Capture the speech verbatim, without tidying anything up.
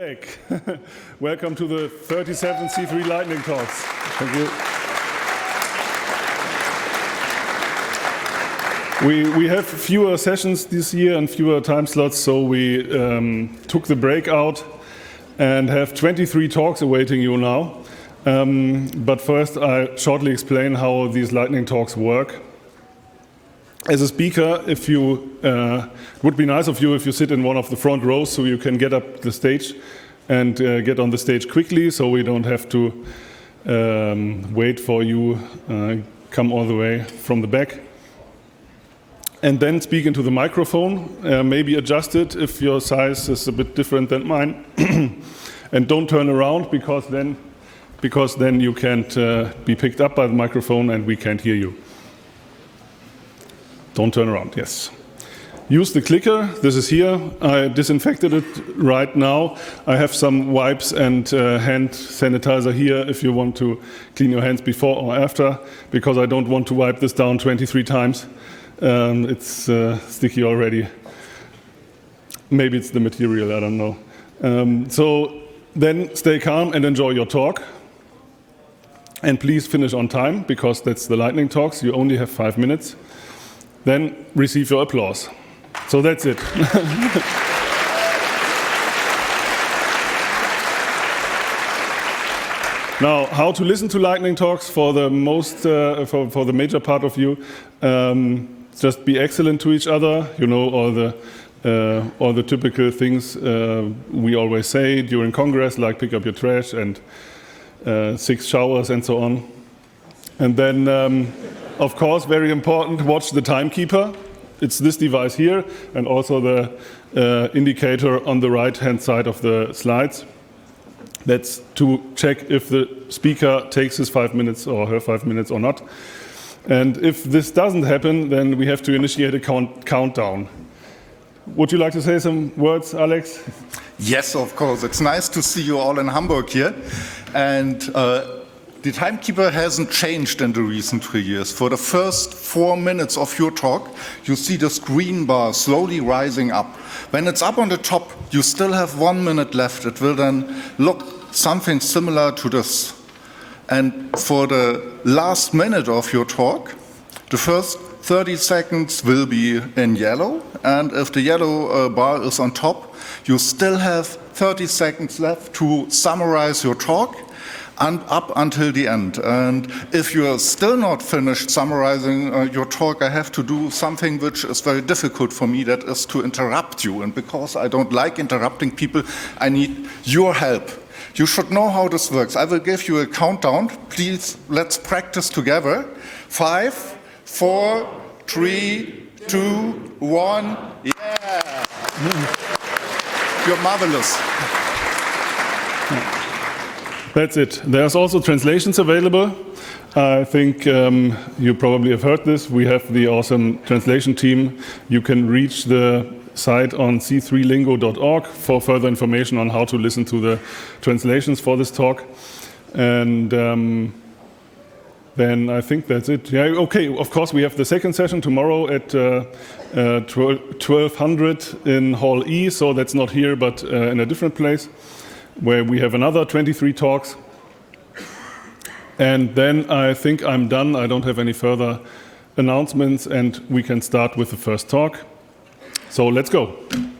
back. Welcome to the thirty-seventh C three Lightning Talks. Thank you. We, we have fewer sessions this year and fewer time slots, so we um, took the break out and have twenty-three talks awaiting you now. Um, but first, I shortly explain how these Lightning Talks work. As a speaker, if you, uh, it would be nice of you if you sit in one of the front rows so you can get up the stage and uh, get on the stage quickly, so we don't have to um, wait for you, uh, come all the way from the back. And then speak into the microphone, uh, maybe adjust it if your size is a bit different than mine. And don't turn around, because then, because then you can't uh, be picked up by the microphone and we can't hear you. Don't turn around, yes. Use the clicker, this is here. I disinfected it right now. I have some wipes and uh, hand sanitizer here if you want to clean your hands before or after, because I don't want to wipe this down twenty-three times. Um, it's uh, sticky already. Maybe it's the material, I don't know. Um, so then stay calm and enjoy your talk. And please finish on time, because that's the Lightning Talks. You only have five minutes. Then receive your applause. So that's it. Now, how to listen to Lightning Talks for the most, uh, for, for the major part of you. Um, just be excellent to each other. You know, all the, uh, all the typical things uh, we always say during Congress, like pick up your trash and uh, six showers and so on. And then, um, of course, very important, watch the timekeeper. It's this device here, and also the uh, indicator on the right-hand side of the slides. That's to check if the speaker takes his five minutes or her five minutes or not. And if this doesn't happen, then we have to initiate a count countdown. Would you like to say some words, Alex? Yes, of course. It's nice to see you all in Hamburg here. And uh, the timekeeper hasn't changed in the recent three years. For the first four minutes of your talk, you see this green bar slowly rising up. When it's up on the top, you still have one minute left. It will then look something similar to this. And for the last minute of your talk, the first thirty seconds will be in yellow. And if the yellow uh, bar is on top, you still have thirty seconds left to summarize your talk, and up until the end. And if you are still not finished summarizing uh, your talk, I have to do something which is very difficult for me, that is to interrupt you. And because I don't like interrupting people, I need your help. You should know how this works. I will give you a countdown. Please, let's practice together. Five, four, three, two, one. Yeah! You're marvelous. That's it. There's also translations available. I think um, you probably have heard this. We have the awesome translation team. You can reach the site on c three lingo dot org for further information on how to listen to the translations for this talk. And um, then I think that's it. Yeah, okay, of course we have the second session tomorrow at uh, uh, twelve hundred in Hall E, so that's not here but uh, in a different place, where we have another twenty-three talks. And then I think I'm done. I don't have any further announcements, and we can start with the first talk. So let's go.